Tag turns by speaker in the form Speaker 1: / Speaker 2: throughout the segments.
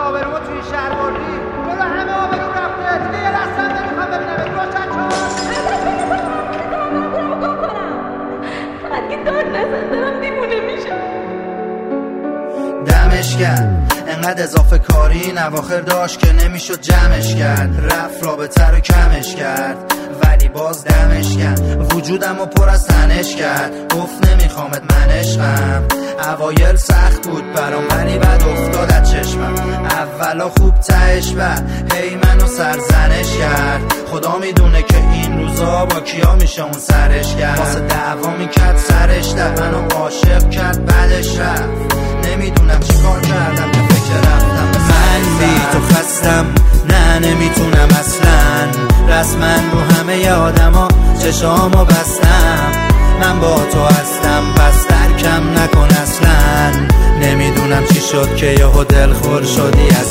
Speaker 1: آبرومو توی شهر بردی. جلو همه آبروم رفته. دیگه یه دستم نمیخوام ببینم روشن شد.
Speaker 2: فقط که دار نزن دارم دیوونه میشه.
Speaker 3: دمش کرد انقدر اضافه کاری این اواخر داشت که نمیشد جمعش کرد. رفت رابطه رو کمش کرد ولی باز دمش کرد. وجودم رو پر از تنش کرد. گفت نمیخوامت من عشقم. اوایل سخت بود برام ولی بعد افتاد از چشمم. اولا خوب تهش بعد هی منو سرزنش کرد. خدا میدونه که این روزا با کیا میشه اون سرش کرد. واسه دعوا میکرد سرش در منو عاشق کرد بعدش رفت. نمیدونم چی کار کردم که فکر رفتم. من بی تو خستم نه نمیتونم اصلا. رسما رو همه آدما چشامو بستم. من با تو هستم پس ترکم نکن اصلا. نمیدونم چی شد که یهو دلخور شدی از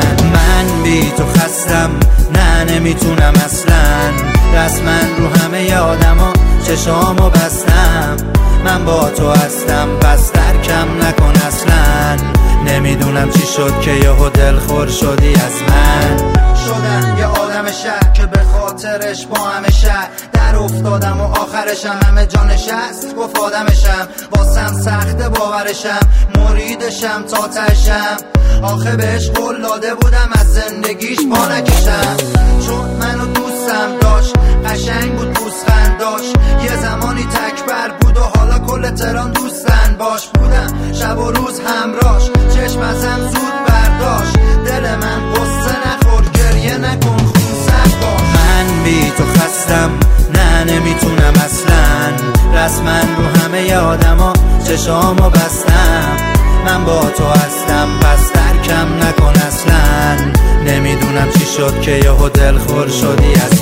Speaker 3: من بی تو خستم نه نمیتونم اصلا. رسما رو همه آدما چشامو بستم. من با تو هستم پس ترکم نکن اصلا. نمیدونم چی شد که یهو دلخور شدی از من. شدم یه آدم شهر که به خاطرش با همه شهر در افتادم و آخرشم همه جانش هست. گفت آدمشم واسم سخت باورشم. مریدشم تا تشم. آخه بهش قول داده بودم از زندگیش پا نکشم. چون منو دوستم داشت قشنگ بود پوزخند داشت. یه زمانی تکبر بود و حالا کل تهران دوستن باش بودم. شب و روز همراش چشم ازم زود برداشت. دل من قصه نخور گریه نکن خون سر باش. من بی تو خستم نه نمیتونم اصلا. رسما رو همه آدما چشامو بستم. من با تو هستم پس ترکم نکن اصلا. نمیدونم چی شد که یهو دلخور شدی از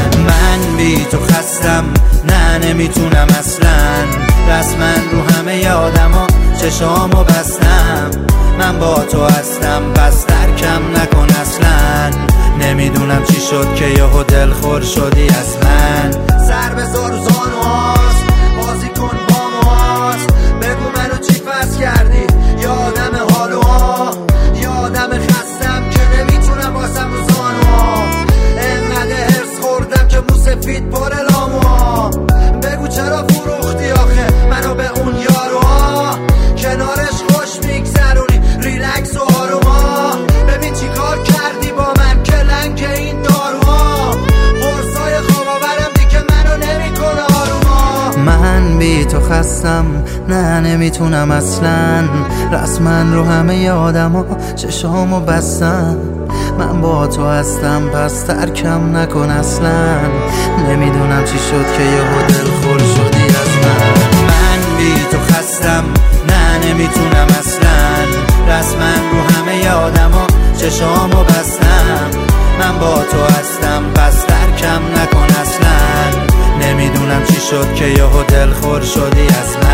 Speaker 3: من بی تو خستم نه نمیتونم اصلا. رسما رو همه آدما چشامو بستم. من با تو هستم پس ترکم نکن اصلا. نمیدونم چی شد که یهو دلخور شدی از من. سر بذار رو زانوهاست بازی کن با موهاست. بگو منو چی فس کردی یا آدم حالوها یا آدم خستم که نمیتونم باسم رو زانوها. انقدر هرس خوردم که موسفید پر لاموها. بگو چرا فروختی آخه منو به اون یاروها. کنارش خوش میگذرونی ریلکس و آروما. ببین چی کار کردی با من که لنگ این داروها. قرصای خواب آورم دیگه منو نمیکنه آروما. من بی تو خستم نه نمیتونم اصلا. رسما رو همه آدما چشامو بستم. من با تو هستم پس ترکم نکن اصلا. نمیدونم چی شد که یهو دلخور شدی از من بی تو خستم نه نمیتونم اصلا. رسما رو همه آدما چشامو بستم. من با تو هستم پس ترکم نکن اصلا. نمیدونم چی شد که یهو دلخور شدی از من.